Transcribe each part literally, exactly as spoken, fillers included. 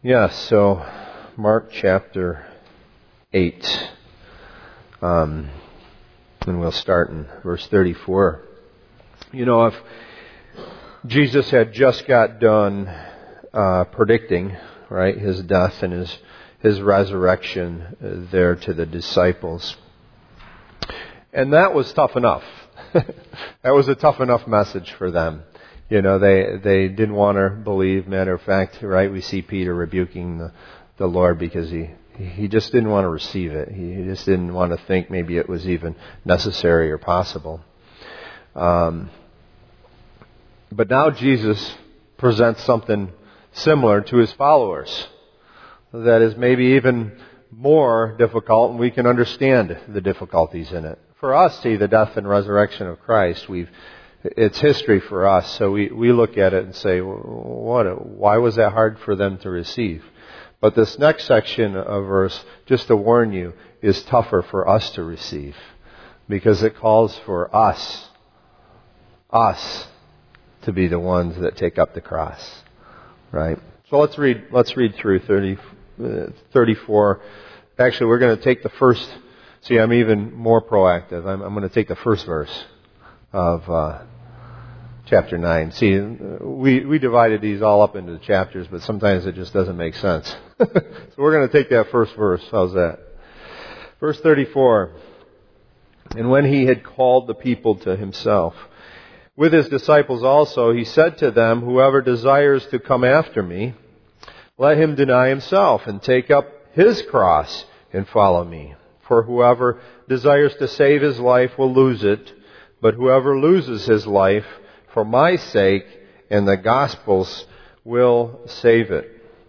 Yes, so Mark chapter eight, um, and we'll start in verse thirty-four. You know, if Jesus had just got done uh, predicting, right, his death and his his resurrection uh, there to the disciples, and that was tough enough. That was a tough enough message for them. You know, they they didn't want to believe. Matter of fact, right, we see Peter rebuking the, the Lord because he, he just didn't want to receive it. He, he just didn't want to think maybe it was even necessary or possible. Um, but now Jesus presents something similar to his followers that is maybe even more difficult, and we can understand the difficulties in it. For us, see, the death and resurrection of Christ, we've it's history for us, so we, we look at it and say, what? Why was that hard for them to receive? But this next section of verse, just to warn you, is tougher for us to receive because it calls for us, us, to be the ones that take up the cross, right? So let's read. Let's read through thirty, uh, thirty-four. Actually, we're going to take the first. See, I'm even more proactive. I'm, I'm going to take the first verse of uh, chapter nine. See, we, we divided these all up into the chapters, but sometimes it just doesn't make sense. So we're going to take that first verse. How's that? Verse thirty-four. And when he had called the people to himself, with his disciples also, he said to them, whoever desires to come after me, let him deny himself and take up his cross and follow me. For whoever desires to save his life will lose it, but whoever loses his life for my sake and the gospel's will save it.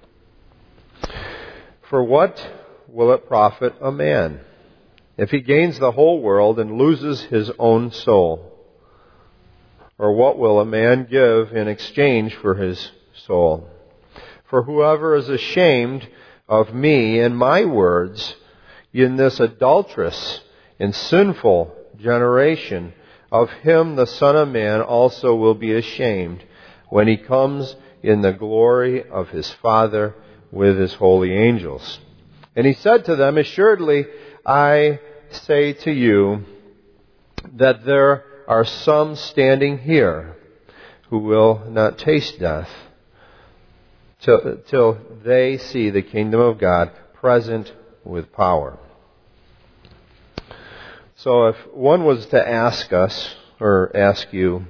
For what will it profit a man if he gains the whole world and loses his own soul? Or what will a man give in exchange for his soul? For whoever is ashamed of me and my words in this adulterous and sinful generation, of him the Son of Man also will be ashamed when he comes in the glory of his Father with his holy angels. And he said to them, assuredly, I say to you that there are some standing here who will not taste death till, till they see the kingdom of God present with power. So if one was to ask us, or ask you,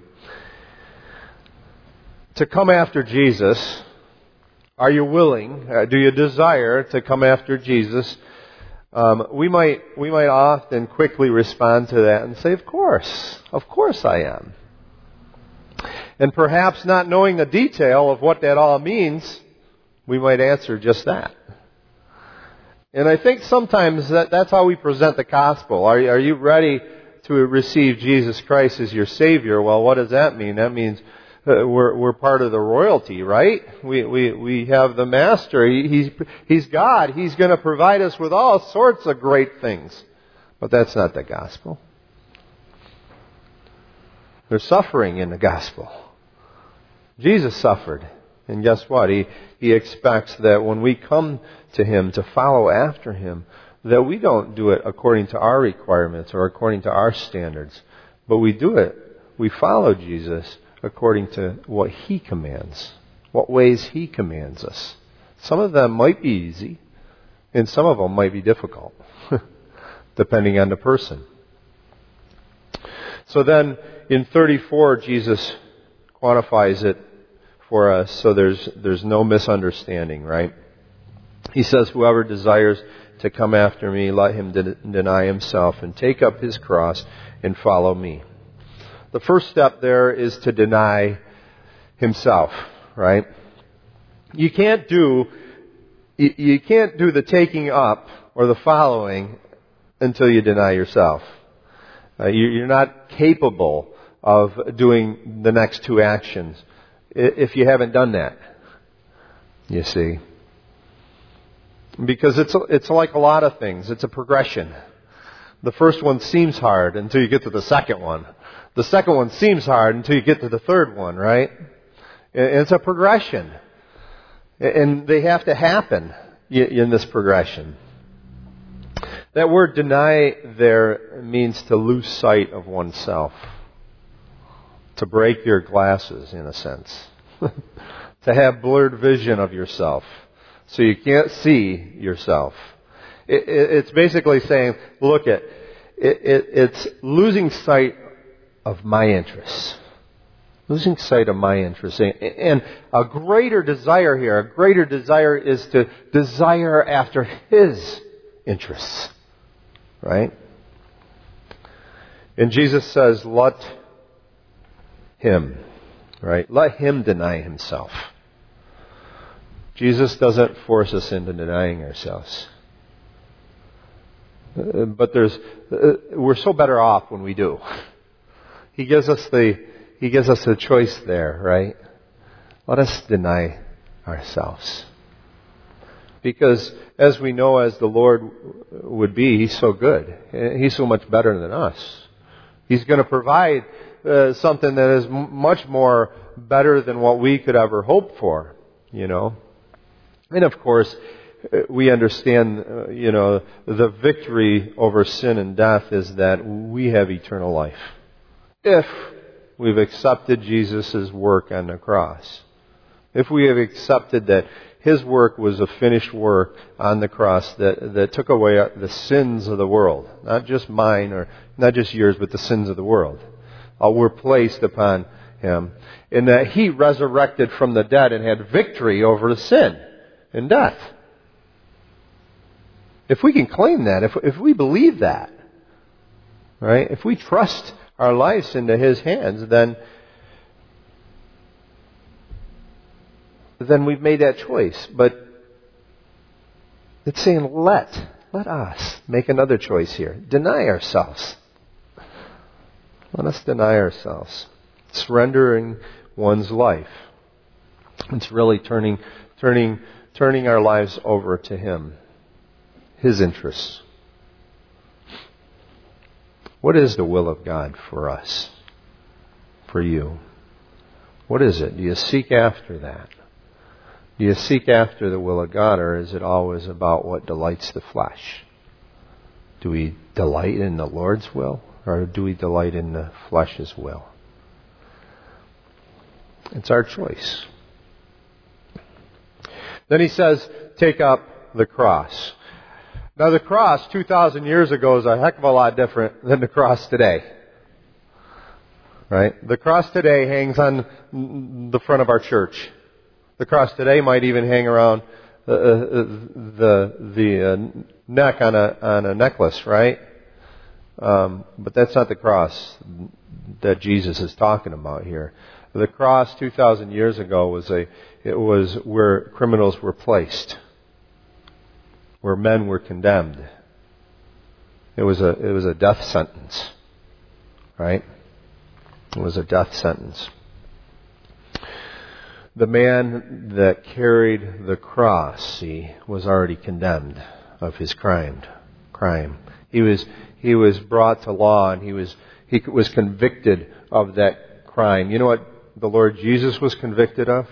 to come after Jesus, are you willing, uh, do you desire to come after Jesus? Um, we might we might often quickly respond to that and say, of course, of course I am. And perhaps not knowing the detail of what that all means, we might answer just that. And I think sometimes that, that's how we present the gospel. Are, are you ready to receive Jesus Christ as your Savior? Well, what does that mean? That means uh, we're we're part of the royalty, right? We we we have the Master. He, he's He's God. He's going to provide us with all sorts of great things. But that's not the gospel. There's suffering in the gospel. Jesus suffered. And guess what? He he expects that when we come to Him to follow after Him, that we don't do it according to our requirements or according to our standards, but we do it, we follow Jesus according to what He commands, what ways He commands us. Some of them might be easy, and some of them might be difficult, depending on the person. So then, in thirty-four, Jesus quantifies it for us, so there's there's no misunderstanding, right? He says, whoever desires to come after me, let him de- deny himself and take up his cross and follow me. The first step there is to deny himself, right? You can't do you, you can't do the taking up or the following until you deny yourself. Uh, you, you're not capable of doing the next two actions if you haven't done that, you see. Because it's it's like a lot of things. It's a progression. The first one seems hard until you get to the second one. The second one seems hard until you get to the third one, right? It's a progression. And they have to happen in this progression. That word deny there means to lose sight of oneself. To break your glasses, in a sense. To have blurred vision of yourself. So you can't see yourself. It, it, it's basically saying, look at, it, it, it's losing sight of my interests. Losing sight of my interests. And a greater desire here, a greater desire is to desire after His interests. Right? And Jesus says, let Him, right? Let Him deny Himself. Jesus doesn't force us into denying ourselves. Uh, but there's, uh, we're so better off when we do. He gives us the, He gives us the choice there, right? Let us deny ourselves. Because as we know, as the Lord would be, He's so good. He's so much better than us. He's going to provide uh, something that is m- much more better than what we could ever hope for, you know. And of course, we understand, uh, you know, the victory over sin and death is that we have eternal life. If we've accepted Jesus' work on the cross. If we have accepted that His work was a finished work on the cross that, that took away the sins of the world. Not just mine or not just yours, but the sins of the world. Uh, were placed upon Him. And that He resurrected from the dead and had victory over the sin and death. If we can claim that, if, if we believe that, right? If we trust our lives into His hands, then then we've made that choice. But it's saying let, let us make another choice here. Deny ourselves. Let us deny ourselves. Surrendering one's life. It's really turning, turning, turning our lives over to Him. His interests. What is the will of God for us? For you? What is it? Do you seek after that? Do you seek after the will of God, or is it always about what delights the flesh? Do we delight in the Lord's will, or do we delight in the flesh's will? It's our choice. Then he says, take up the cross. Now the cross two thousand years ago is a heck of a lot different than the cross today. Right? The cross today hangs on the front of our church. The cross today might even hang around uh, the the uh, neck on a on a necklace, right? Um, but that's not the cross that Jesus is talking about here. The cross two thousand years ago was a it was where criminals were placed, where men were condemned. It was a it was a death sentence, right? It was a death sentence. The man that carried the cross, see, was already condemned of his crime. Crime. He was he was brought to law, and he was he was convicted of that crime. You know what the Lord Jesus was convicted of?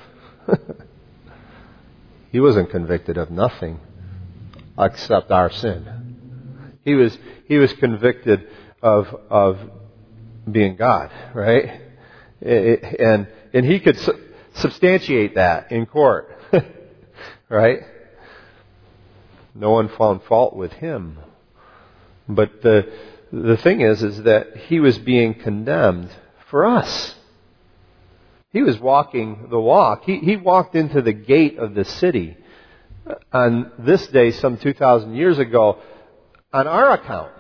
He wasn't convicted of nothing except our sin. He was he was convicted of of being God, right? And and he could substantiate that in court, right? No one found fault with him. But the the thing is, is that he was being condemned for us. He was walking the walk. He he walked into the gate of the city on this day, some two thousand years ago, on our account,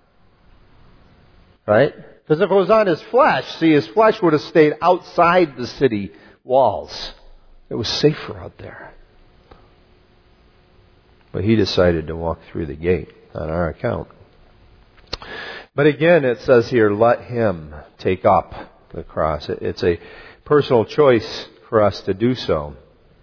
right? Because if it was on his flesh, see, his flesh would have stayed outside the city walls. It was safer out there. But he decided to walk through the gate on our account. But again, it says here, let him take up the cross. It's a personal choice for us to do so.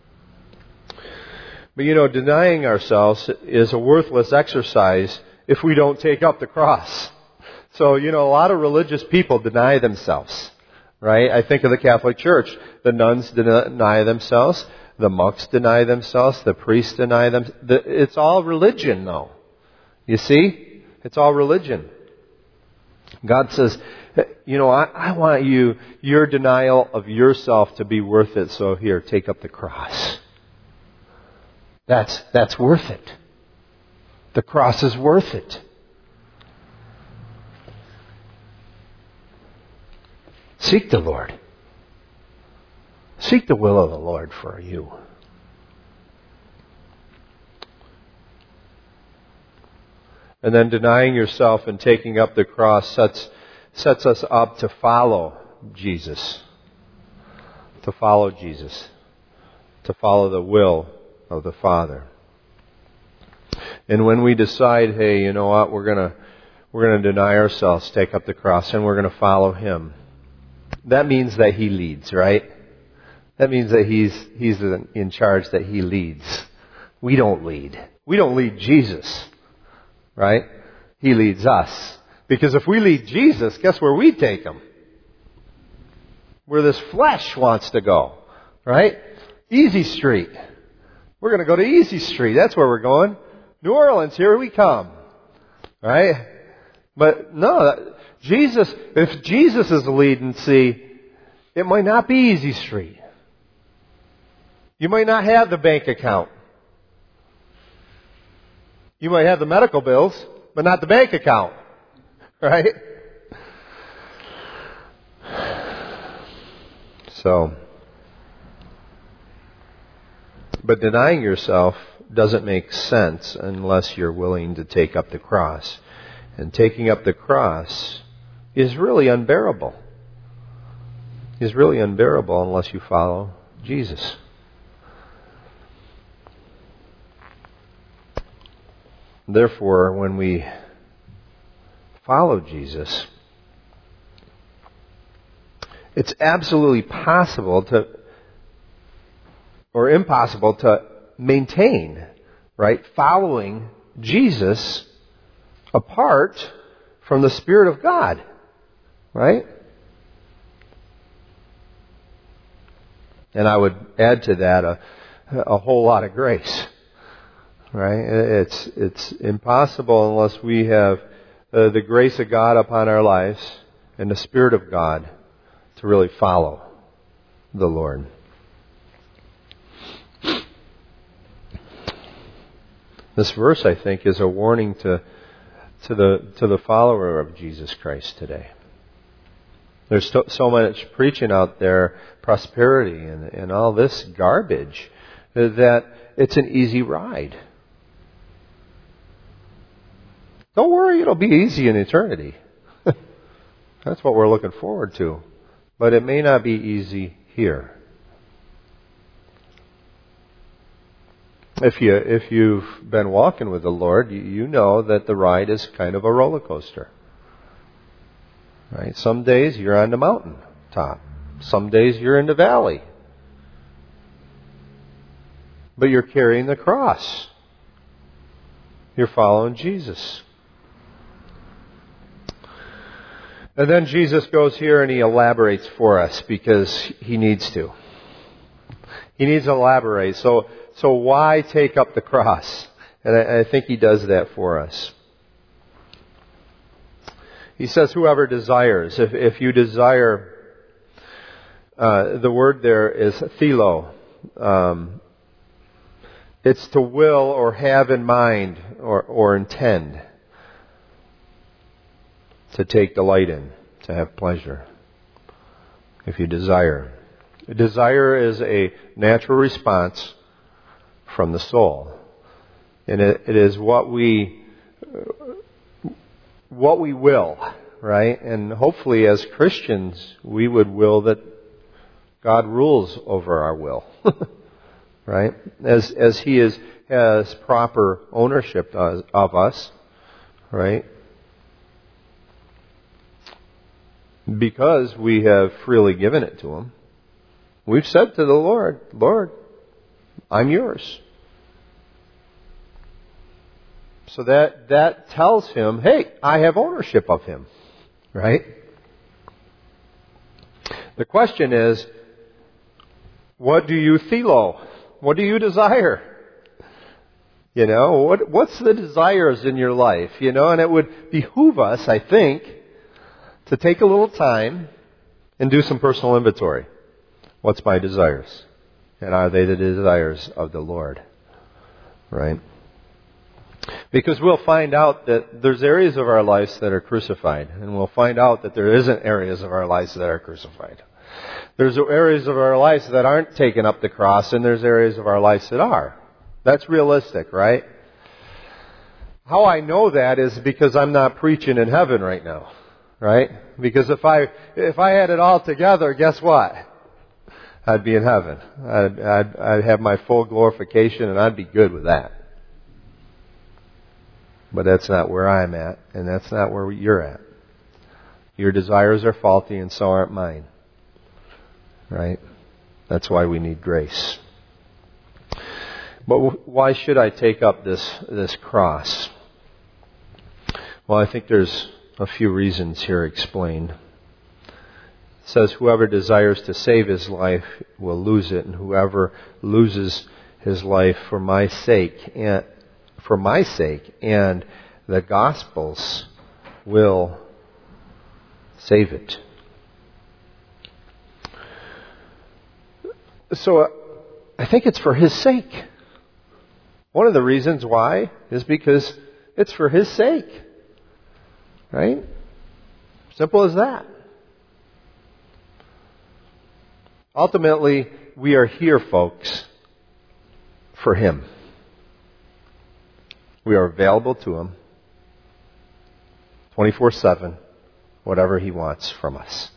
But you know, denying ourselves is a worthless exercise if we don't take up the cross. So, you know, a lot of religious people deny themselves. Right? I think of the Catholic Church. The nuns deny themselves. the monks deny themselves, the priests deny them. The, it's all religion, though. You see? It's all religion. God says, you know, I, I want you, your denial of yourself to be worth it, so here, take up the cross. That's, that's worth it. The cross is worth it. Seek the Lord. Seek the will of the Lord for you. And then denying yourself and taking up the cross sets, sets us up to follow Jesus. To follow Jesus. To follow the will of the Father. And when we decide, hey, you know what, we're gonna we're gonna deny ourselves, take up the cross, and we're gonna follow Him. That means that He leads, right? That means that He's He's in charge, that He leads. We don't lead. We don't lead Jesus, right? He leads us. Because if we lead Jesus, guess where we take Him? Where this flesh wants to go, right? Easy Street. We're going to go to Easy Street. That's where we're going. New Orleans, here we come. Right? But no, Jesus, if Jesus is leading, see, it might not be Easy Street. You might not have the bank account. You might have the medical bills, but not the bank account. Right? So, but denying yourself doesn't make sense unless you're willing to take up the cross. And taking up the cross is really unbearable. Is really unbearable unless you follow Jesus. Therefore, when we follow Jesus, it's absolutely possible to, or impossible to maintain, right, following Jesus apart from the Spirit of God, right? And I would add to that a, a whole lot of grace, right? It's it's impossible unless we have uh, the grace of God upon our lives and the Spirit of God to really follow the Lord. This verse, I think, is a warning to to the to the follower of Jesus Christ today. There's so, so much preaching out there, prosperity and, and all this garbage, that it's an easy ride. Don't worry, it'll be easy in eternity. That's what we're looking forward to. But it may not be easy here. If you if you've been walking with the Lord, you, you know that the ride is kind of a roller coaster. Right? Some days you're on the mountain top. Some days you're in the valley. But you're carrying the cross. You're following Jesus. And then Jesus goes here and He elaborates for us because He needs to. He needs to elaborate. So, so why take up the cross? And I, I think He does that for us. He says, whoever desires. If, if you desire, uh, the word there is philo. Um, it's to will or have in mind or, or intend. To take delight in, to have pleasure. If you desire. Desire is a natural response from the soul. And it, it is what we, what we will, right? And hopefully as Christians, we would will that God rules over our will, right? As, as He is, has proper ownership of, of us, right? Because we have freely given it to Him. We've said to the Lord, Lord, I'm yours. So that, that tells Him, hey, I have ownership of Him. Right? The question is, what do you philo? what do you desire? You know, what what's the desires in your life? You know, and it would behoove us, I think, to take a little time and do some personal inventory. What's my desires? And are they the desires of the Lord? Right? Because we'll find out that there's areas of our lives that are crucified. And we'll find out that there isn't areas of our lives that are crucified. There's areas of our lives that aren't taking up the cross, and there's areas of our lives that are. That's realistic, right? How I know that is because I'm not preaching in heaven right now. Right? Because if I if I had it all together, guess what? I'd be in heaven. I'd, I'd, I'd have my full glorification, and I'd be good with that. But that's not where I'm at, and that's not where you're at. Your desires are faulty, and so aren't mine. Right? That's why we need grace. But why should I take up this this cross? Well, I think there's a few reasons here explained. It says, whoever desires to save his life will lose it, and whoever loses his life for my sake and for my sake and the gospel's will save it. So uh, I think it's for his sake. One of the reasons why is because it's for his sake. Right? Simple as that. Ultimately, we are here, folks, for him. We are available to him twenty-four seven, whatever he wants from us.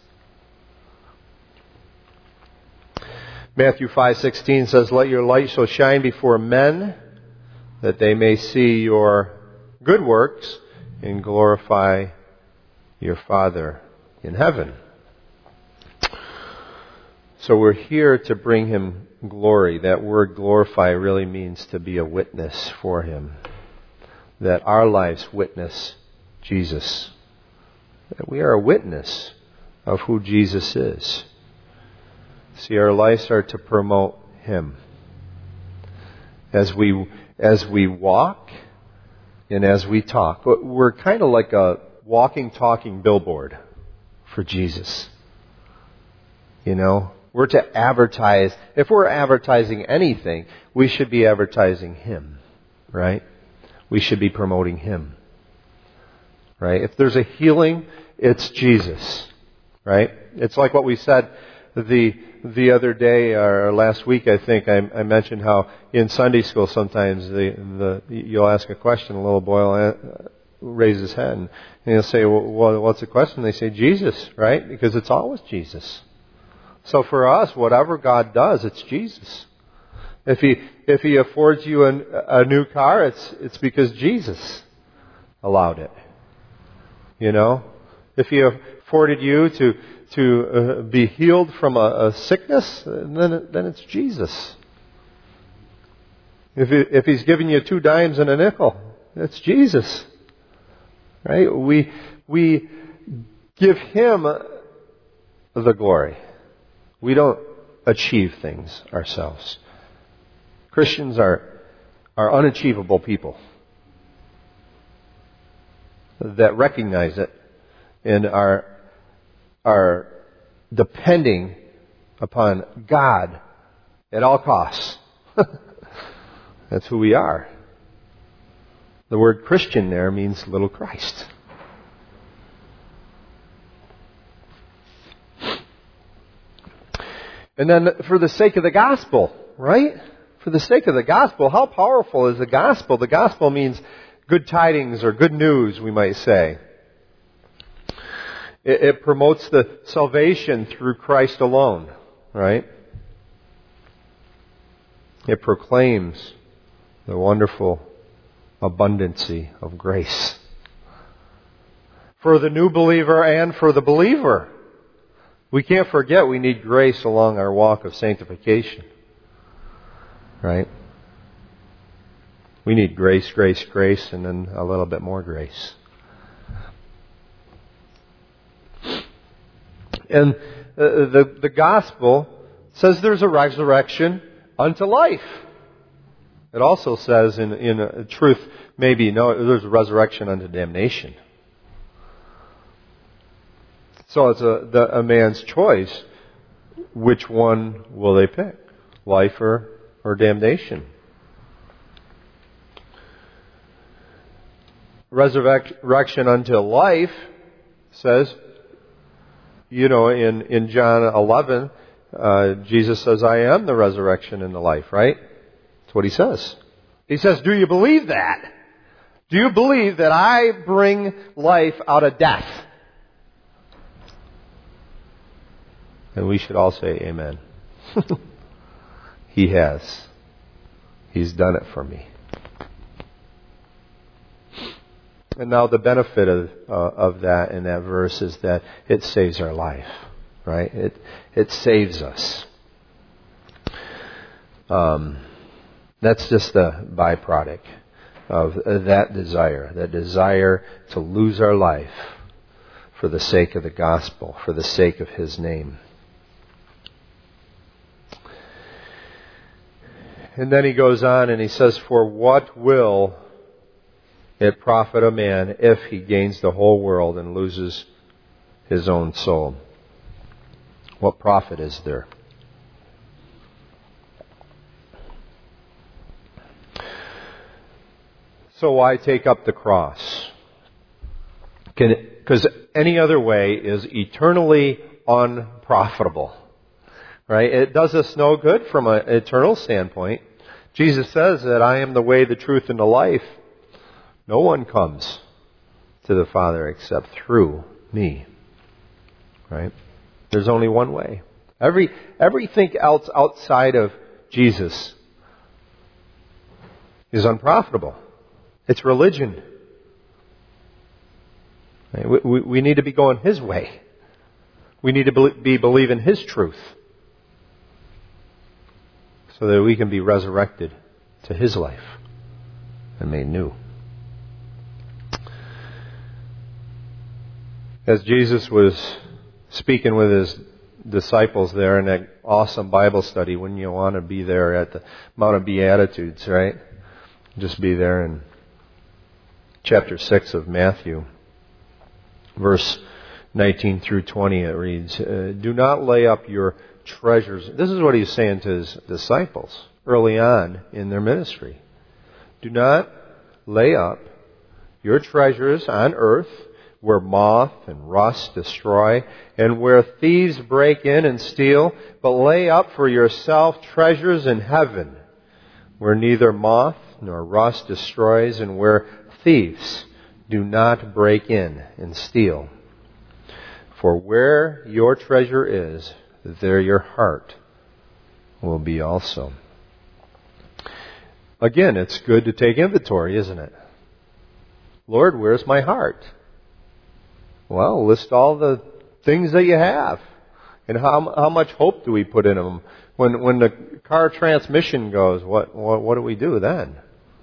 Matthew five sixteen says, let your light so shine before men that they may see your good works and glorify your Father in heaven. So we're here to bring him glory. That word glorify really means to be a witness for him. That our lives witness Jesus. That we are a witness of who Jesus is. See, our lives are to promote him. As we as we walk and as we talk. We're kind of like a walking, talking billboard for Jesus. You know, we're to advertise. If we're advertising anything, we should be advertising him, right? We should be promoting him, right? If there's a healing, it's Jesus, right? It's like what we said the the other day or last week. I think I, I mentioned how in Sunday school sometimes the the you'll ask a question, a little boy will raise his hand, and he'll say, "Well, what's the question?" They say, "Jesus," right? Because it's always Jesus. So for us, whatever God does, it's Jesus. If He if He affords you an, a new car, it's it's because Jesus allowed it. You know, if He afforded you to to uh, be healed from a, a sickness, then then it's Jesus. If he, if He's giving you two dimes and a nickel, it's Jesus. Right? We we give Him the glory. We don't achieve things ourselves. Christians are are unachievable people that recognize it and are are depending upon God at all costs. That's who we are. The word Christian there means little Christ. And then for the sake of the gospel, right? For the sake of the gospel, how powerful is the gospel? The gospel means good tidings or good news, we might say. It, it promotes the salvation through Christ alone, right? It proclaims the wonderful abundancy of grace for the new believer and for the believer. We can't forget we need grace along our walk of sanctification. Right? We need grace, grace, grace, and then a little bit more grace. And uh, the, the gospel says there's a resurrection unto life. It also says in, in uh, truth, maybe, no, there's a resurrection unto damnation. So it's a, the, a man's choice. Which one will they pick? Life or, or damnation? Resurrection unto life says, you know, in, in John eleven, uh, Jesus says, I am the resurrection and the life, right? That's what he says. He says, do you believe that? Do you believe that I bring life out of death? And we should all say amen. He has. He's done it for me. And now the benefit of uh, of that in that verse is that it saves our life, right? It it saves us. Um, that's just the byproduct of that desire, that desire to lose our life for the sake of the gospel, for the sake of His name. And then he goes on and he says, for what will it profit a man if he gains the whole world and loses his own soul? What profit is there? So why take up the cross? Because any other way is eternally unprofitable. Right? It does us no good from an eternal standpoint. Jesus says that I am the way, the truth, and the life. No one comes to the Father except through me. Right? There's only one way. Every everything else outside of Jesus is unprofitable. It's religion. Right? We, we, we need to be going His way. We need to be believing His truth, so that we can be resurrected to His life and made new. As Jesus was speaking with His disciples there in that awesome Bible study, wouldn't you want to be there at the Mount of Beatitudes, right? Just be there in chapter six of Matthew, verse nineteen through twenty, it reads, do not lay up your treasures. This is what He's saying to His disciples early on in their ministry. Do not lay up your treasures on earth, where moth and rust destroy, and where thieves break in and steal, but lay up for yourself treasures in heaven, where neither moth nor rust destroys, and where thieves do not break in and steal. For where your treasure is, there your heart will be also. Again, it's good to take inventory, isn't it? Lord, where's my heart? Well, list all the things that you have. And how how much hope do we put in them? When when the car transmission goes, what what, what do we do then?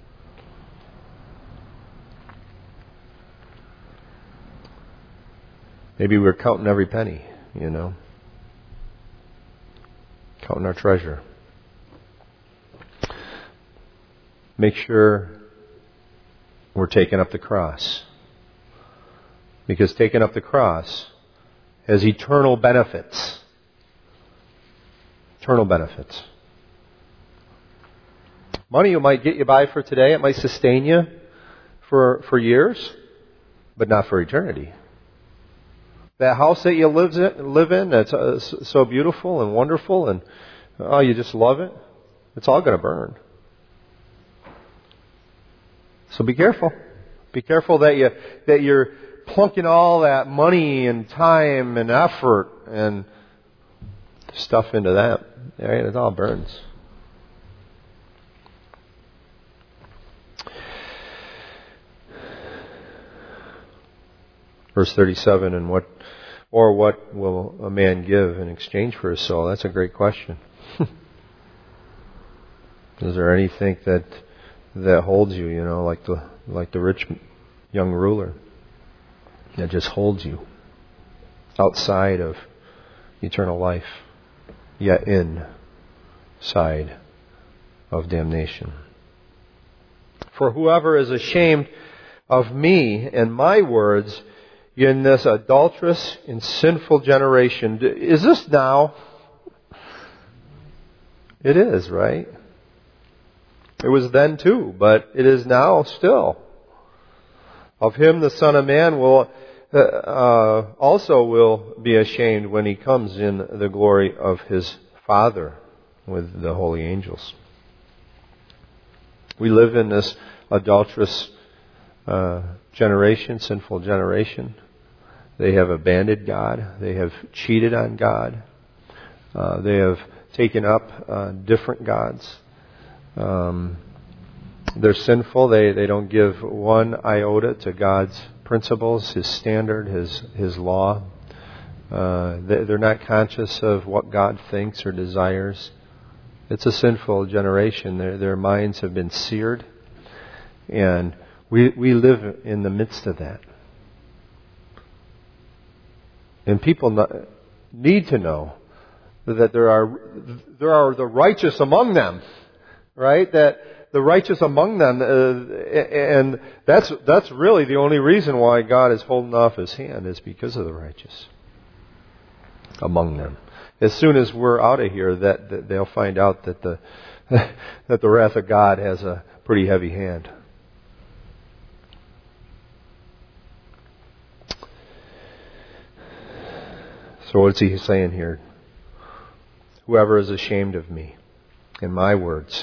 Maybe we're counting every penny, you know. Counting our treasure. Make sure we're taking up the cross. Because taking up the cross has eternal benefits. Eternal benefits. Money might get you by for today. It might sustain you for, for years, but not for eternity. That house that you live in, live in that's uh, so beautiful and wonderful and oh, you just love it, it's all going to burn. So be careful. Be careful that you that you're plunking all that money and time and effort and stuff into that. Right? It all burns. Verse thirty-seven, and what or what will a man give in exchange for his soul? That's a great question. Is there anything that that holds you, you know, like the like the rich young ruler, that just holds you outside of eternal life, yet inside of damnation. For whoever is ashamed of me and my words in this adulterous and sinful generation. Is this now? It is, right? It was then too, but it is now still. Of him the Son of Man will uh, also will be ashamed when he comes in the glory of his Father with the holy angels. We live in this adulterous uh, generation, sinful generation. They have abandoned God. They have cheated on God. Uh, they have taken up uh, different gods. Um, they're sinful. They they don't give one iota to God's principles, His standard, His His law. Uh, they, they're not conscious of what God thinks or desires. It's a sinful generation. Their their minds have been seared, and we we live in the midst of that. And people need to know that there are there are the righteous among them, right? That the righteous among them, uh, and that's that's really the only reason why God is holding off His hand is because of the righteous among them. As soon as we're out of here, that, that they'll find out that the that the wrath of God has a pretty heavy hand. So what's he saying here? Whoever is ashamed of me and my words.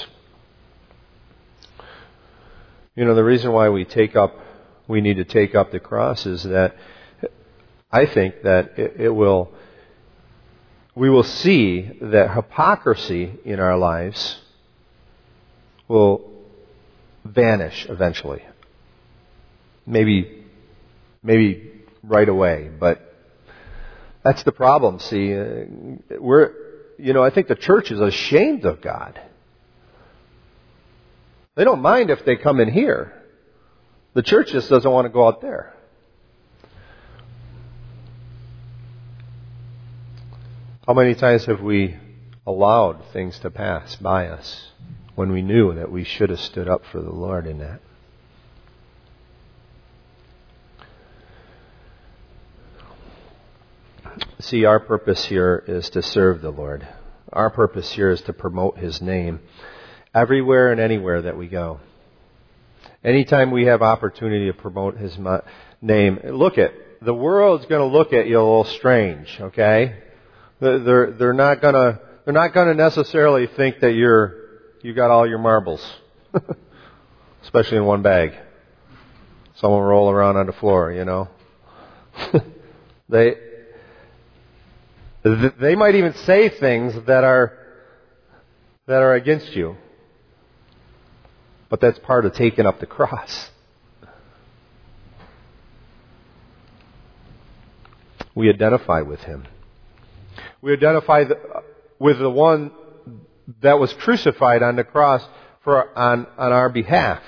You know, the reason why we take up, we need to take up the cross is that I think that it, it will, we will see that hypocrisy in our lives will vanish eventually. Maybe, maybe right away, but that's the problem. See, uh, we're, you know, I think the church is ashamed of God. They don't mind if they come in here. The church just doesn't want to go out there. How many times have we allowed things to pass by us when we knew that we should have stood up for the Lord in that? See, our purpose here is to serve the Lord. Our purpose here is to promote His name everywhere and anywhere that we go. Anytime we have opportunity to promote His name, look at, the world's going to look at you a little strange, okay? They're, they're not going to, they're not going to necessarily think that you're, you got all your marbles. Especially in one bag. Someone roll around on the floor, you know. they, They might even say things that are that are against you. But that's part of taking up the cross. We identify with Him. We identify the, with the one that was crucified on the cross for on, on our behalf.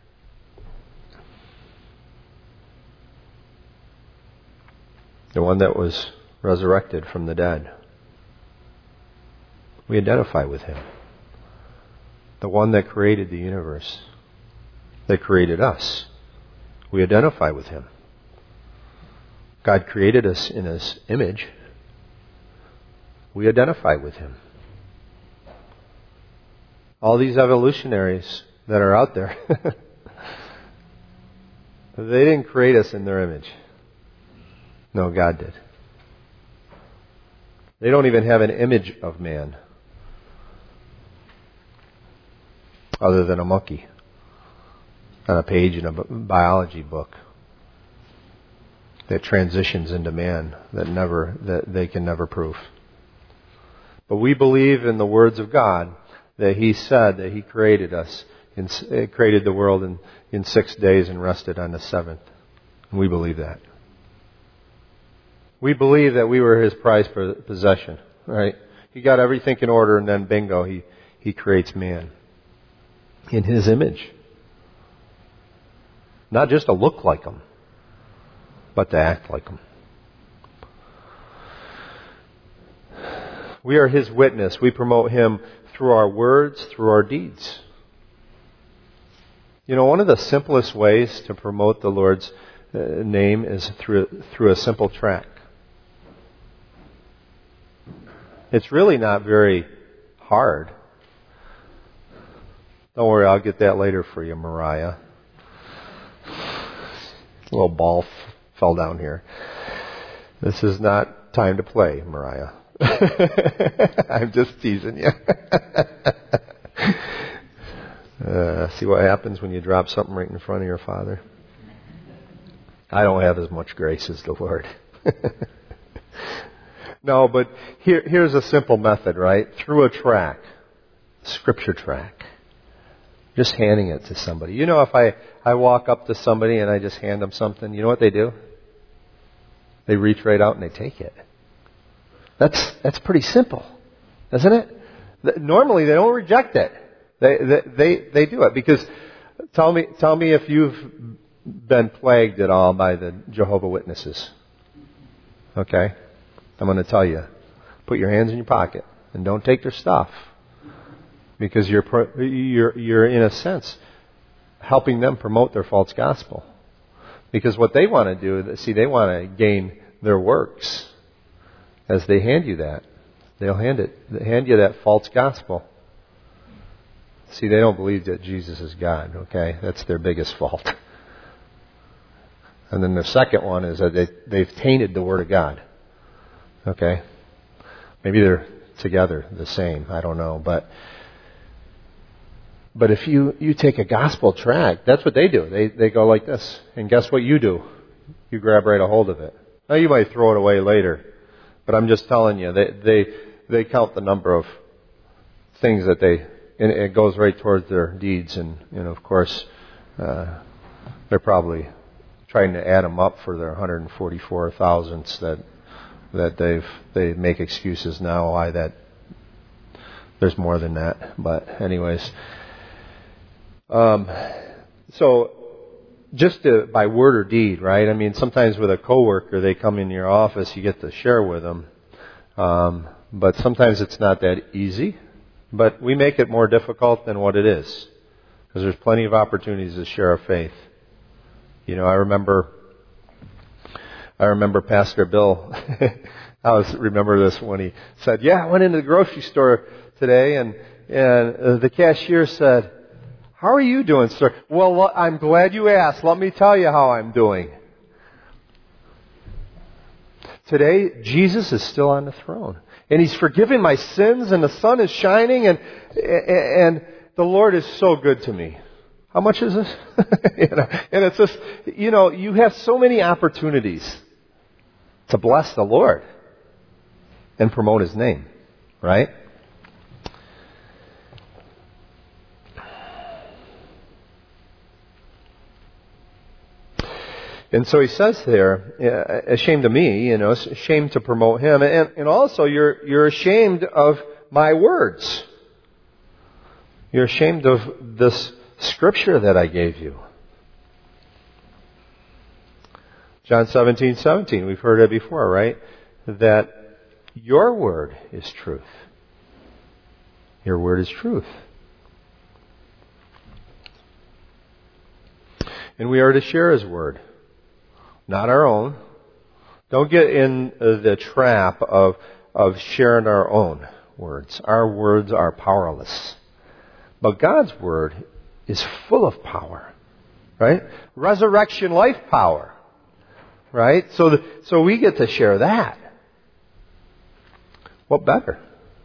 The one that was resurrected from the dead. We identify with Him. The one that created the universe, that created us. We identify with Him. God created us in His image. We identify with Him. All these evolutionaries that are out there, they didn't create us in their image. No, God did. They don't even have an image of man other than a monkey on a page in a biology book that transitions into man that never that they can never prove. But we believe in the words of God that He said that He created us, in, created the world in, in six days and rested on the seventh. And we believe that. We believe that we were His prized possession, right? He got everything in order, and then bingo, He, he creates man in His image. Not just to look like Him, but to act like Him. We are His witness. We promote Him through our words, through our deeds. You know, one of the simplest ways to promote the Lord's uh, name is through through a simple tract. It's really not very hard. Don't worry, I'll get that later for you, Mariah. A little ball f- fell down here. This is not time to play, Mariah. I'm just teasing you. uh, see what happens when you drop something right in front of your father? I don't have as much grace as the Lord. No, but here, here's a simple method, right? Through a tract, scripture tract. Just handing it to somebody. You know, if I, I walk up to somebody and I just hand them something, you know what they do? They reach right out and they take it. That's that's pretty simple, isn't it? Normally they don't reject it. They they they, they do it because tell me tell me if you've been plagued at all by the Jehovah's Witnesses. Okay? I'm going to tell you. Put your hands in your pocket and don't take their stuff. Because you're you're you're in a sense helping them promote their false gospel. Because what they want to do, see, they want to gain their works. As they hand you that, they'll hand it, they hand you that false gospel. See, they don't believe that Jesus is God. Okay, that's their biggest fault. And then the second one is that they they've tainted the Word of God. Okay, maybe they're together the same. I don't know, but. But if you, you take a gospel tract, that's what they do. They they go like this. And guess what you do? You grab right a hold of it. Now you might throw it away later. But I'm just telling you, they they, they count the number of things that they, and it goes right towards their deeds. And, you know, of course, uh, they're probably trying to add them up for their one hundred forty-four thousandths that that they've they make excuses now why that there's more than that. But anyways. Um, so just to, by word or deed, right? I mean, sometimes with a coworker, they come in your office, you get to share with them. Um, but sometimes it's not that easy. But we make it more difficult than what it is. Because there's plenty of opportunities to share our faith. You know, I remember, I remember Pastor Bill, I was remember this when he said, yeah, I went into the grocery store today and, and uh, the cashier said, how are you doing, sir? Well, I'm glad you asked. Let me tell you how I'm doing. Today, Jesus is still on the throne. And He's forgiven my sins and the sun is shining and and the Lord is so good to me. How much is this? you know, and it's just, you know, you have so many opportunities to bless the Lord and promote His name, right? And so he says there, ashamed of me, you know, ashamed to promote Him. And, and also you're, you're ashamed of my words. You're ashamed of this scripture that I gave you. John seventeen seventeen, we've heard it before, right? That your word is truth. Your word is truth. And we are to share His word. Not our own. Don't get in the trap of of sharing our own words. Our words are powerless. But God's word is full of power. Right? Resurrection life power. Right? So the, so we get to share that. What better?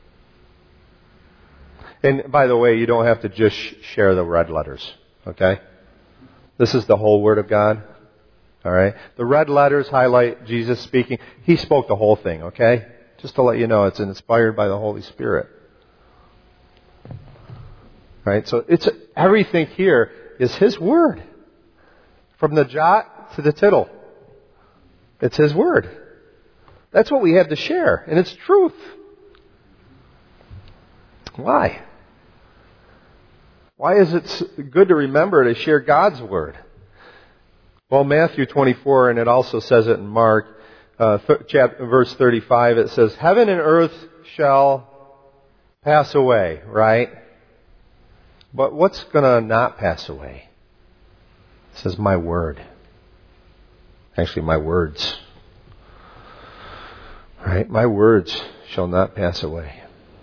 And by the way, you don't have to just share the red letters. Okay? This is the whole Word of God. All right? The red letters highlight Jesus speaking. He spoke the whole thing, okay? Just to let you know, it's inspired by the Holy Spirit. Right? So it's everything here is His Word. From the jot to the tittle. It's His Word. That's what we have to share. And it's truth. Why? Why is it good to remember to share God's Word? Well, Matthew twenty-four, and it also says it in Mark, uh, th- chapter, verse thirty-five, it says, heaven and earth shall pass away, right? But what's going to not pass away? It says, my word. Actually, my words. Right? My words shall not pass away.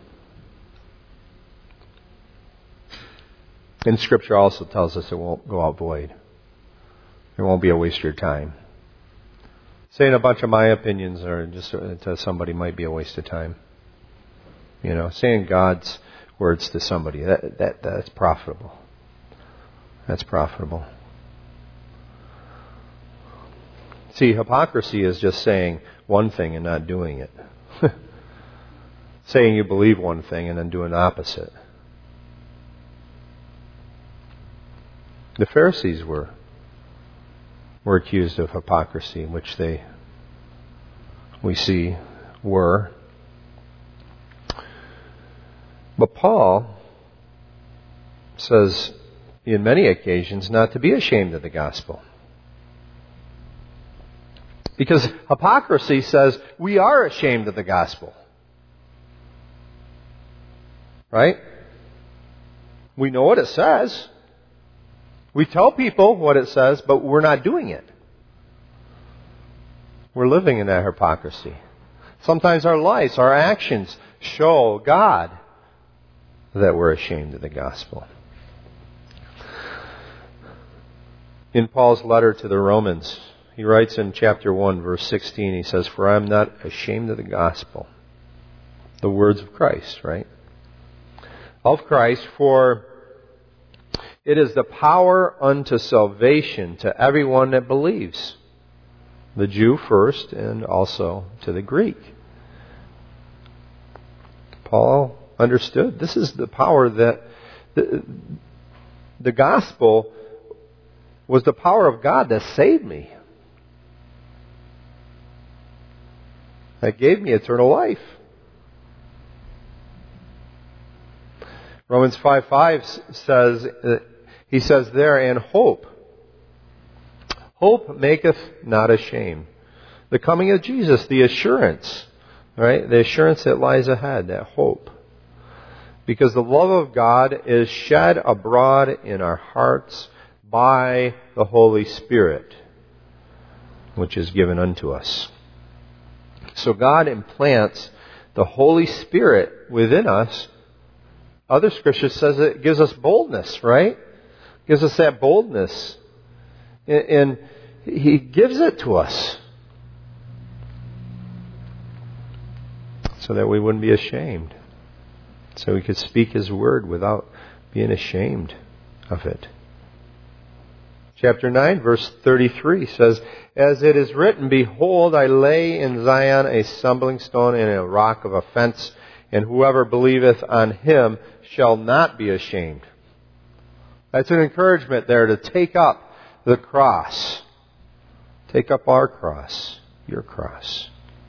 And Scripture also tells us it won't go out void. There won't be a waste of your time. Saying a bunch of my opinions or just to somebody might be a waste of time. You know, saying God's words to somebody, that, that that's profitable. That's profitable. See, hypocrisy is just saying one thing and not doing it. Saying you believe one thing and then doing the opposite. The Pharisees were were accused of hypocrisy, which they, we see, were. But Paul says, in many occasions, not to be ashamed of the gospel. Because hypocrisy says we are ashamed of the gospel. Right? We know what it says. We tell people what it says, but we're not doing it. We're living in that hypocrisy. Sometimes our lives, our actions show God that we're ashamed of the gospel. In Paul's letter to the Romans, he writes in chapter one, verse sixteen, he says, "For I am not ashamed of the gospel." The words of Christ, right? Of Christ, for it is the power unto salvation to everyone that believes. The Jew first, and also to the Greek. Paul understood this is the power that the, the gospel was the power of God that saved me. That gave me eternal life. Romans five five says, he says there, and hope. Hope maketh not ashamed. The coming of Jesus, the assurance, right? The assurance that lies ahead, that hope. Because the love of God is shed abroad in our hearts by the Holy Spirit, which is given unto us. So God implants the Holy Spirit within us. Other scripture says it gives us boldness, right? Gives us that boldness. And He gives it to us so that we wouldn't be ashamed. So we could speak His word without being ashamed of it. Chapter nine, verse thirty-three says, "As it is written, Behold, I lay in Zion a stumbling stone and a rock of offense, and whoever believeth on Him shall not be ashamed." That's an encouragement there to take up the cross. Take up our cross, your cross.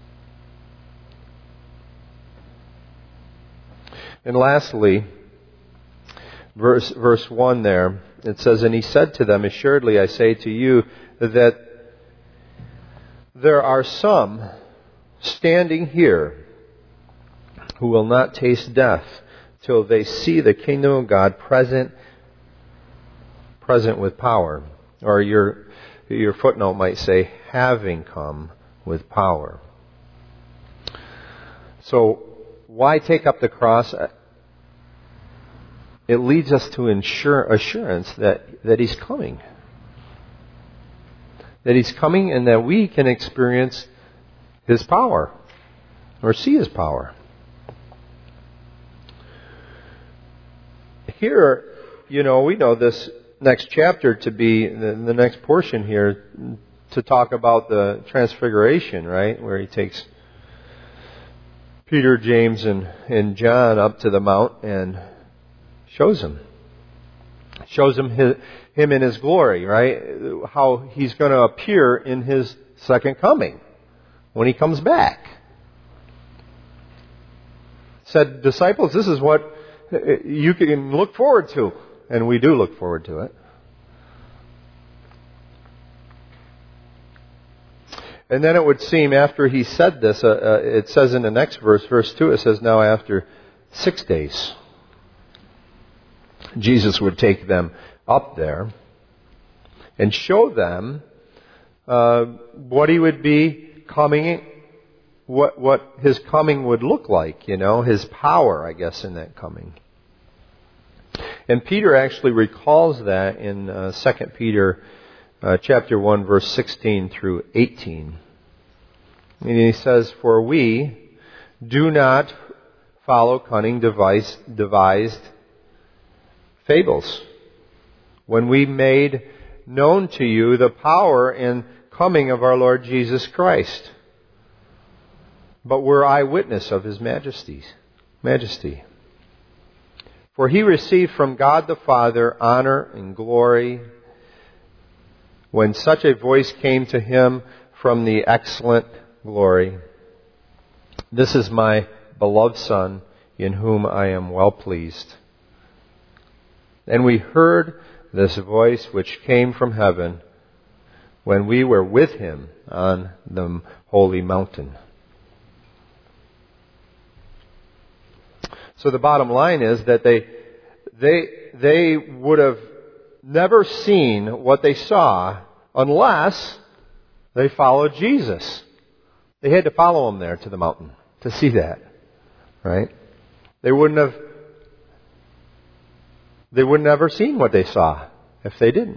And lastly, verse verse one there, it says, "And He said to them, Assuredly I say to you that there are some standing here who will not taste death till they see the kingdom of God present present with power." Or your your footnote might say, having come with power. So, why take up the cross? It leads us to ensure, assurance that, that He's coming. That He's coming and that we can experience His power. Or see His power. Here, you know, we know this next chapter to be, the, the next portion here, to talk about the transfiguration, right? Where He takes Peter, James, and, and John up to the mount and shows them. Shows them his, Him in His glory, right? How He's going to appear in His second coming, when He comes back. Said, disciples, this is what you can look forward to. And we do look forward to it. And then it would seem after He said this, uh, uh, it says in the next verse, verse two, it says, "Now after six days. Jesus would take them up there and show them uh, what he would be coming, what what his coming would look like, you know, his power, I guess, in that coming. And Peter actually recalls that in uh, Second Peter uh, chapter one, verse sixteen through eighteen. And he says, "For we do not follow cunning device, devised fables, when we made known to you the power and coming of our Lord Jesus Christ, but were eyewitness of his majesty's majesty. For he received from God the Father honor and glory when such a voice came to him from the excellent glory. This is my beloved Son, in whom I am well pleased. And we heard this voice which came from heaven when we were with him on the holy mountain." So the bottom line is that they they they would have never seen what they saw unless they followed Jesus. They had to follow him there to the mountain to see that, right? They wouldn't have they wouldn't have ever seen what they saw if they didn't.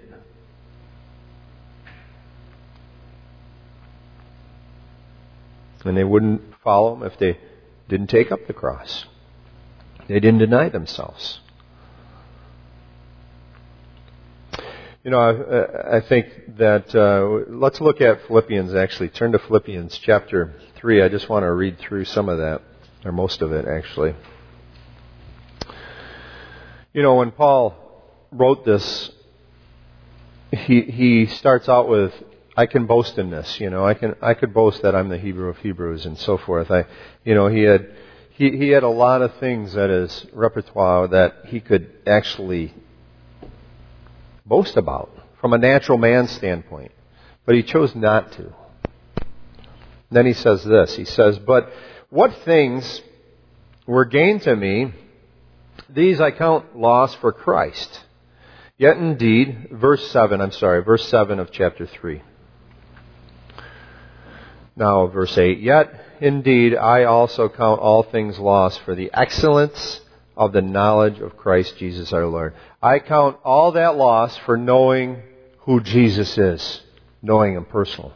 And they wouldn't follow him if they didn't take up the cross. They didn't deny themselves. You know, I, I think that, uh, let's look at Philippians actually. Turn to Philippians chapter three. I just want to read through some of that, or most of it actually. You know, when Paul wrote this, he he starts out with, "I can boast in this." You know, I can I could boast that I'm the Hebrew of Hebrews and so forth. I, you know, he had he he had a lot of things at his repertoire that he could actually boast about from a natural man's standpoint, but he chose not to. Then he says this. He says, "But what things were gained to me, these I count loss for Christ. Yet indeed," verse seven, I'm sorry, verse seven of chapter three. Now, verse eight, "Yet indeed I also count all things lost for the excellence of the knowledge of Christ Jesus our Lord." I count all that loss for knowing who Jesus is, knowing him personally.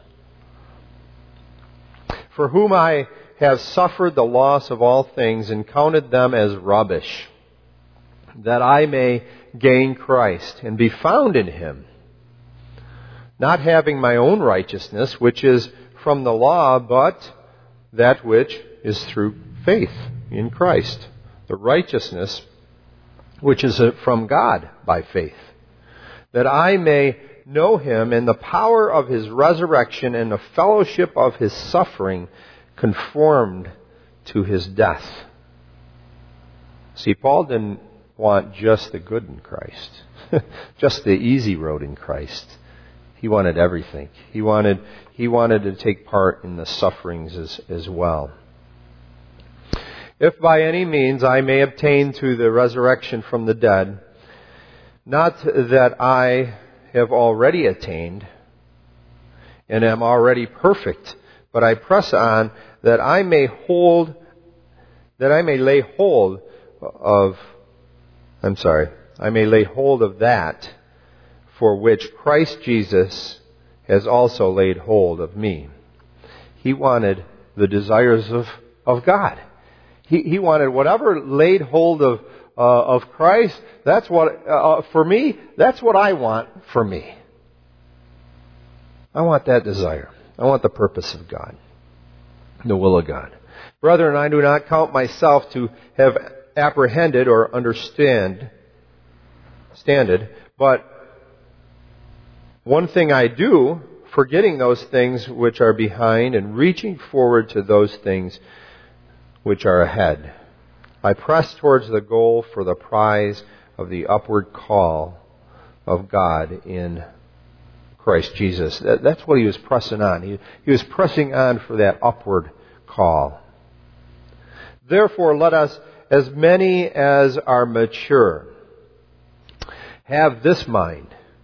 "For whom I have suffered the loss of all things and counted them as rubbish, that I may gain Christ and be found in him, not having my own righteousness, which is from the law, but that which is through faith in Christ, the righteousness which is from God by faith, that I may know him and the power of his resurrection and the fellowship of his suffering, conformed to his death." See, Paul didn't want just the good in Christ, just the easy road in Christ. He wanted everything. He wanted he wanted to take part in the sufferings as, as well. "If by any means I may obtain to the resurrection from the dead, not that I have already attained and am already perfect, but I press on that I may hold, that I may lay hold of, I'm sorry, I may lay hold of that for which Christ Jesus has also laid hold of me." He wanted the desires of, of God. He, he wanted whatever laid hold of uh, of Christ. That's what uh, for me. That's what I want for me. I want that desire. I want the purpose of God, the will of God. "Brethren, I do not count myself to have apprehended or understand, standed, but one thing I do, forgetting those things which are behind and reaching forward to those things which are ahead, I press towards the goal for the prize of the upward call of God in Christ Jesus." That, that's what he was pressing on. He, he was pressing on for that upward call. "Therefore, let us as many as are mature have this mind.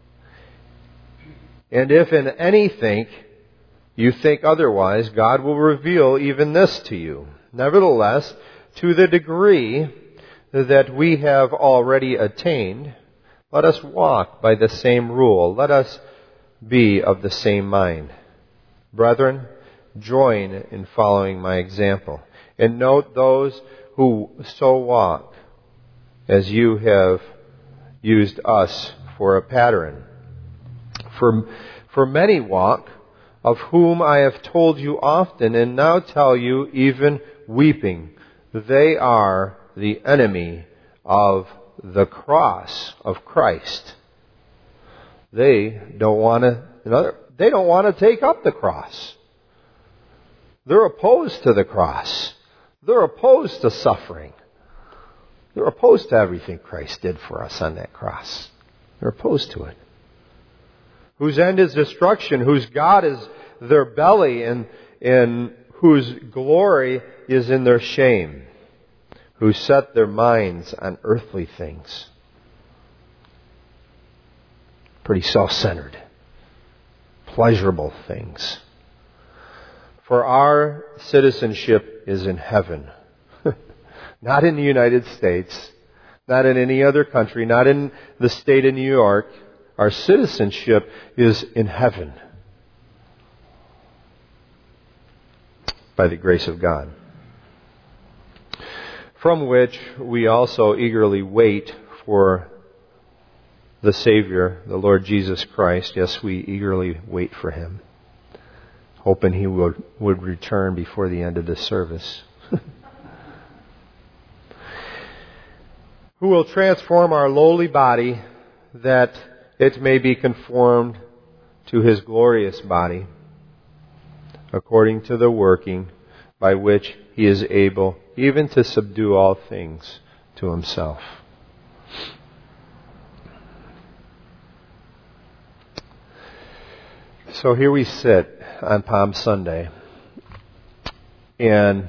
And if in anything you think otherwise, God will reveal even this to you. Nevertheless, to the degree that we have already attained, let us walk by the same rule. Let us be of the same mind. Brethren, join in following my example, and note those who so walk as you have used us for a pattern. For, for many walk, of whom I have told you often, and now tell you even weeping, they are the enemy of the cross of Christ. They don't want to, they don't want to take up the cross. They're opposed to the cross. They're opposed to suffering. They're opposed to everything Christ did for us on that cross. They're opposed to it. Whose end is destruction, whose God is their belly, and, and whose glory is in their shame, who set their minds on earthly things. Pretty self-centered, pleasurable things. For our citizenship is in heaven. Not in the United States, not in any other country, not in the state of New York. Our citizenship is in heaven by the grace of God, from which we also eagerly wait for the Savior, the Lord Jesus Christ. Yes, we eagerly wait for Him, hoping He would, would return before the end of this service. Who will transform our lowly body that it may be conformed to His glorious body, according to the working by which He is able even to subdue all things to Himself. So here we sit on Palm Sunday, and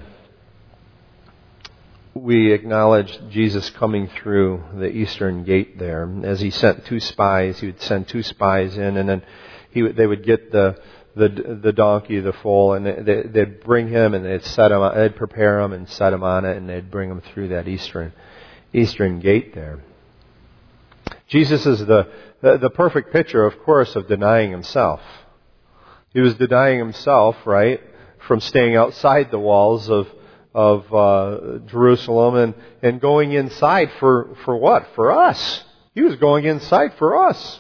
we acknowledge Jesus coming through the eastern gate there. As He sent two spies, He would send two spies in, and then he would, they would get the the the donkey, the foal, and they, they'd bring him, and they'd set him, they'd prepare him and set him on it, and they'd bring him through that eastern eastern gate there. Jesus is the the, the perfect picture, of course, of denying Himself. He was denying Himself, right, from staying outside the walls of of uh, Jerusalem and, and going inside for, for what? For us. He was going inside for us.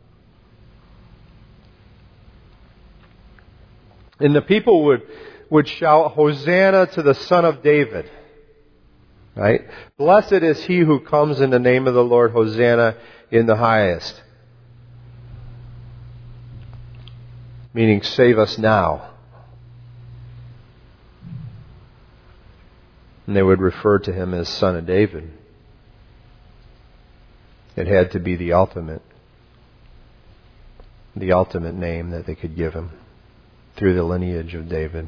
And the people would, would shout, Hosanna to the Son of David. Right? Blessed is He who comes in the name of the Lord. Hosanna in the highest. Meaning, save us now. And they would refer to Him as Son of David. It had to be the ultimate, the ultimate name that they could give Him through the lineage of David.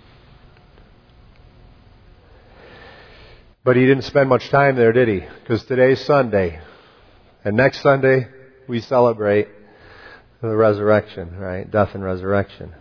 But He didn't spend much time there, did He? Because today's Sunday. And next Sunday, we celebrate the resurrection, right? Death and resurrection.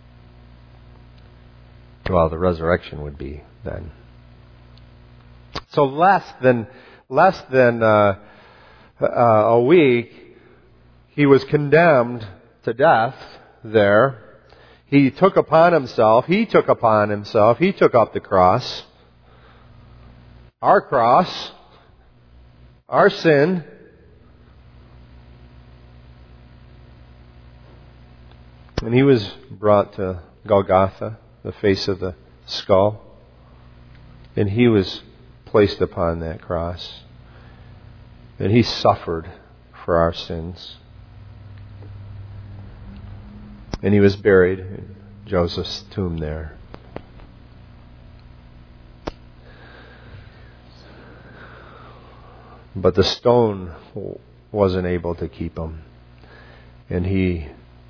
Well, the resurrection would be then. So less than less than uh, uh, a week, He was condemned to death there. He took upon Himself, He took upon Himself, He took up the cross. Our cross, our sin. And He was brought to Golgotha, the face of the skull. And He was placed upon that cross. And He suffered for our sins. And He was buried in Joseph's tomb there. But the stone wasn't able to keep Him. And He...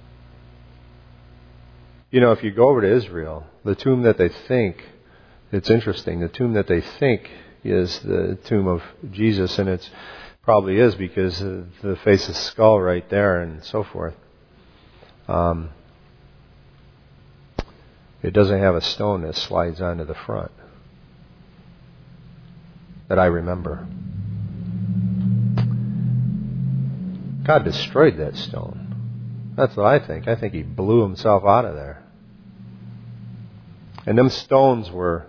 You know, if you go over to Israel, the tomb that they think, it's interesting, the tomb that they think is the tomb of Jesus, and it's probably is because of the face of the skull right there and so forth. Um, it doesn't have a stone that slides onto the front that I remember. God destroyed that stone. That's what I think. I think He blew Himself out of there. And them stones were,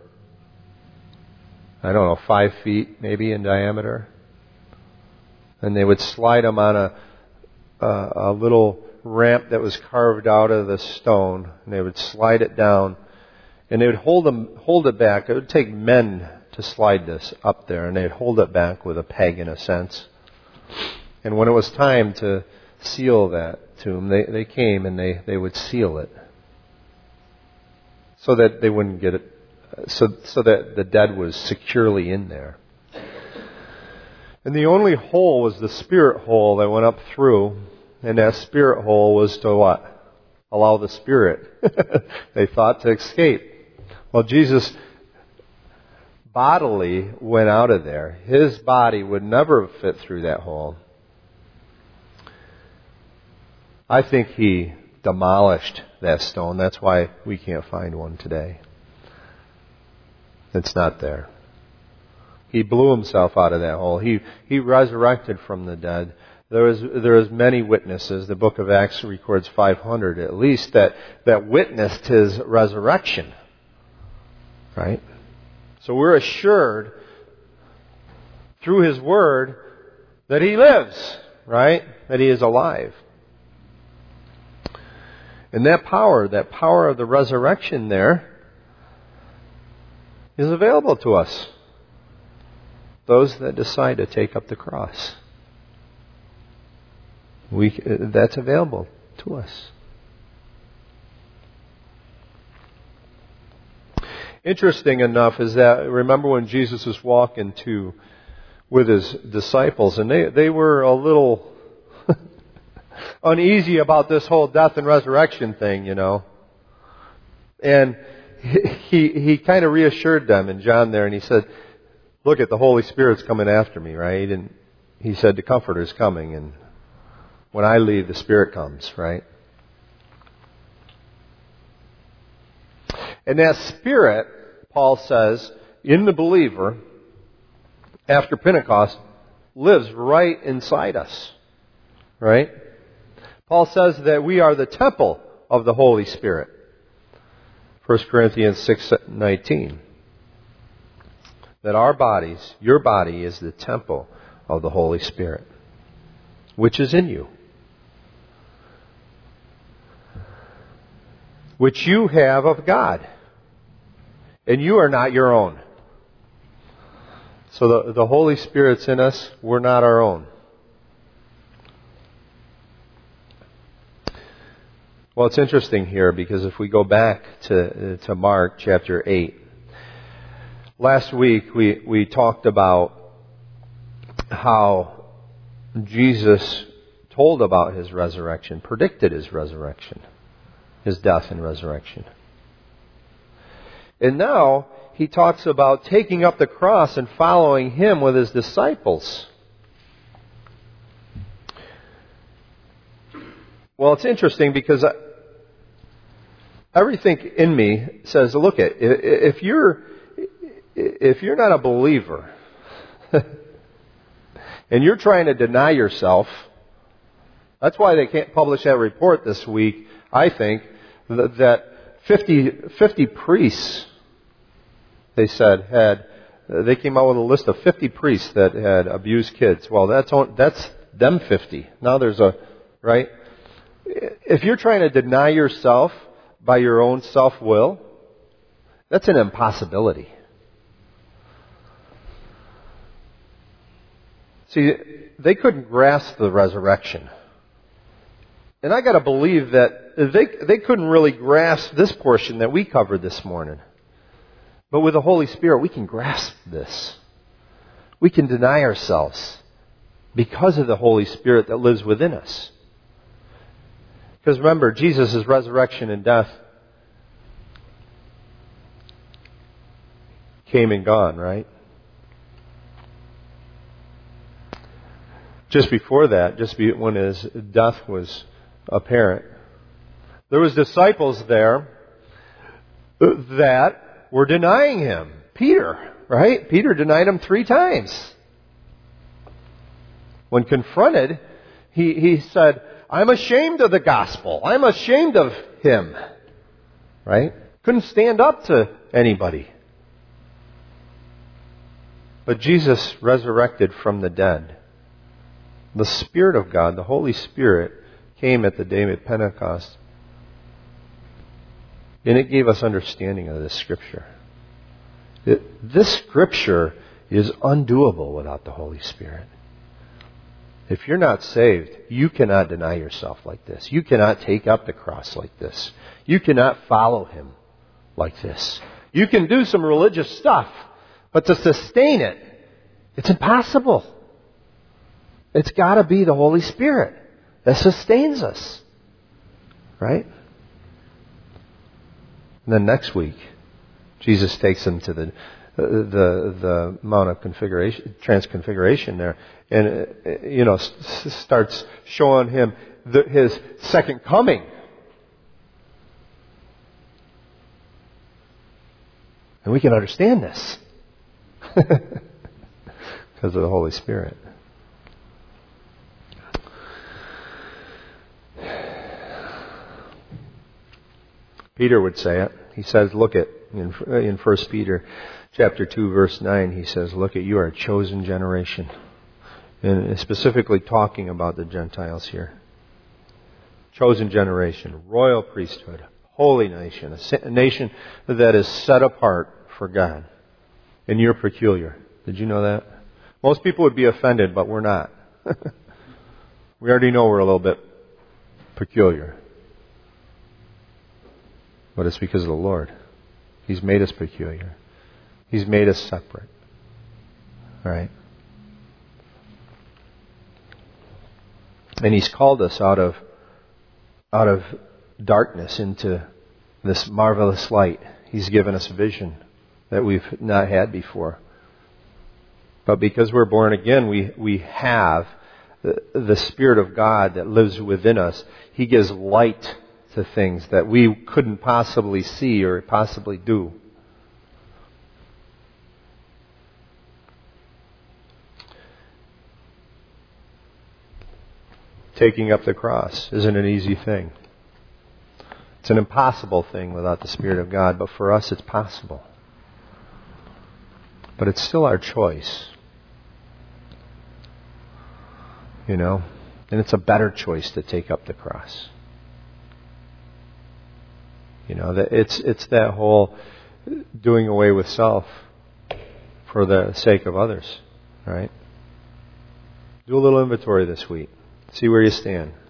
I don't know, five feet maybe in diameter. And they would slide them on a, a, a little ramp that was carved out of the stone. And they would slide it down. And they would hold them, hold it back. It would take men to slide this up there. And they'd hold it back with a peg in a sense. And when it was time to seal that tomb, they, they came and they, they would seal it. So that they wouldn't get it, so, so that the dead was securely in there. And the only hole was the spirit hole that went up through, and that spirit hole was to what? Allow the spirit, they thought, to escape. Well, Jesus bodily went out of there. His body would never have fit through that hole. I think He demolished that stone. That's why we can't find one today. It's not there. He blew Himself out of that hole. He he resurrected from the dead. There was there was many witnesses. The book of Acts records five hundred at least that, that witnessed His resurrection. Right? So we're assured through His word that He lives. Right? That He is alive. And that power, that power of the resurrection there, is available to us. Those that decide to take up the cross. We, that's available to us. Interesting enough is that, remember when Jesus was walking to, with His disciples, and they, they were a little uneasy about this whole death and resurrection thing, you know. And he he kind of reassured them in John there, and He said, look at the Holy Spirit's coming after me, right? And He said, the Comforter's coming, and when I leave, the Spirit comes, right? And that Spirit, Paul says, in the believer, after Pentecost, lives right inside us, right? Paul says that we are the temple of the Holy Spirit. First Corinthians six nineteen. That our bodies, your body, is the temple of the Holy Spirit, which is in you, which you have of God, and you are not your own. So the, the Holy Spirit's in us, we're not our own. Well, it's interesting here because if we go back to to Mark chapter eight, last week we, we talked about how Jesus told about His resurrection, predicted His resurrection, His death and resurrection. And now He talks about taking up the cross and following Him with His disciples. Well, it's interesting because everything in me says, look, at if you're if you're not a believer and you're trying to deny yourself, that's why they can't publish that report this week. I think that fifty, fifty priests, they said, had they came out with a list of fifty priests that had abused kids. Well, that's that's them fifty. Now there's a right. If you're trying to deny yourself by your own self-will, that's an impossibility. See, they couldn't grasp the resurrection. And I got to believe that they they couldn't really grasp this portion that we covered this morning. But with the Holy Spirit, we can grasp this. We can deny ourselves because of the Holy Spirit that lives within us. Because remember, Jesus' resurrection and death came and gone, right? just before that, just be, when his death was apparent, there was disciples there that were denying him. Peter, right? Peter denied him three times. When confronted, he, he said, I'm ashamed of the gospel. I'm ashamed of him. Right? Couldn't stand up to anybody. But Jesus resurrected from the dead. The Spirit of God, the Holy Spirit, came at the day of Pentecost. And it gave us understanding of this Scripture. It, this Scripture is undoable without the Holy Spirit. If you're not saved, you cannot deny yourself like this. You cannot take up the cross like this. You cannot follow Him like this. You can do some religious stuff, but to sustain it, it's impossible. It's got to be the Holy Spirit that sustains us. Right? And then next week, Jesus takes them to the the the Mount of Configuration, Transfiguration there, and you know starts showing him the, his second coming. And we can understand this because of the Holy Spirit. Peter would say it. He says, look at, in, in First Peter chapter two, verse nine, he says, look at, you are a chosen generation. And specifically talking about the Gentiles here. Chosen generation, royal priesthood, holy nation, a nation that is set apart for God. And you're peculiar. Did you know that? Most people would be offended, but we're not. We already know we're a little bit peculiar. But it's because of the Lord. He's made us peculiar. He's made us separate. All right? And He's called us out of out of darkness into this marvelous light. He's given us vision that we've not had before. But because we're born again, we, we have the, the Spirit of God that lives within us. He gives light to things that we couldn't possibly see or possibly do. Taking up the cross isn't an easy thing. It's an impossible thing without the Spirit of God, but for us it's possible. But it's still our choice. You know? And it's a better choice to take up the cross. You know, that it's it's that whole doing away with self for the sake of others, right? Do a little inventory this week. See where you stand.